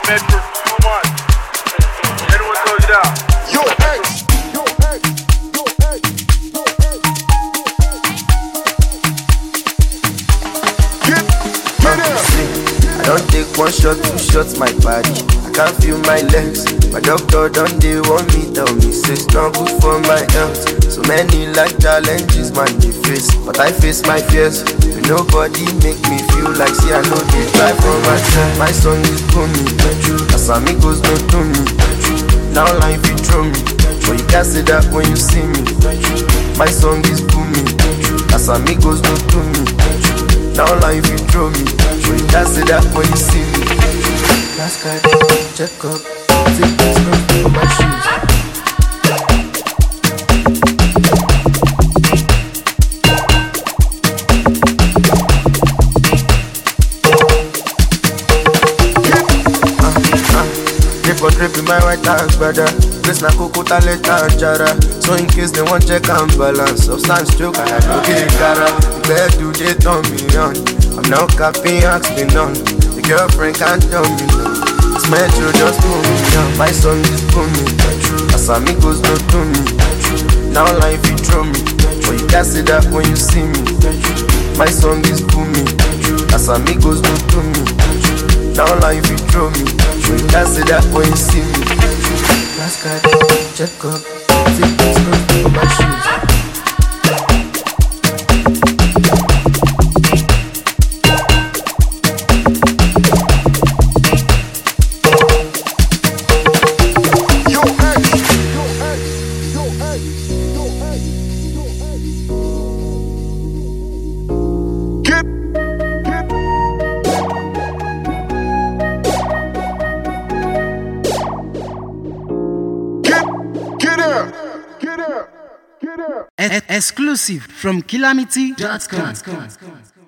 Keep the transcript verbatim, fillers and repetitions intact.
made for so much. Anyone told you that? Yo, hey, yo, hey, yo, hey, yo, hey. Get, get I don't take one shot, two shots, my body. I can't feel my legs. My doctor done they want me, tell me say it's not good for my health. So many life challenges, man, they face, but I face my fears. But nobody make me feel like see I know they try for myself. My song is booming, as amigos don't do me. Now life you throw me, but you can't say that when you see me. My song is booming, as amigos don't do me. Now life you throw me, but you can't say that when you see me. Last card, check up, take this stuff for my shoes. Drip or drip in my white hands, brother. Place na coco talent and jara. So in case they want check and balance, substance choke and I don't get it cara. Where do they turn me on? I'm now capping, ask me none. The girlfriend can't tell me no. This metro just pull me down. My song is booming. As amigos don't do me. Now life you throw me, but you can't say that when you see me. My song is booming. As amigos don't do me. Now life you throw me, but you can't say that when you see me. Last card, check up, take this stuff for my shoes. Exclusive from Calamity dot com.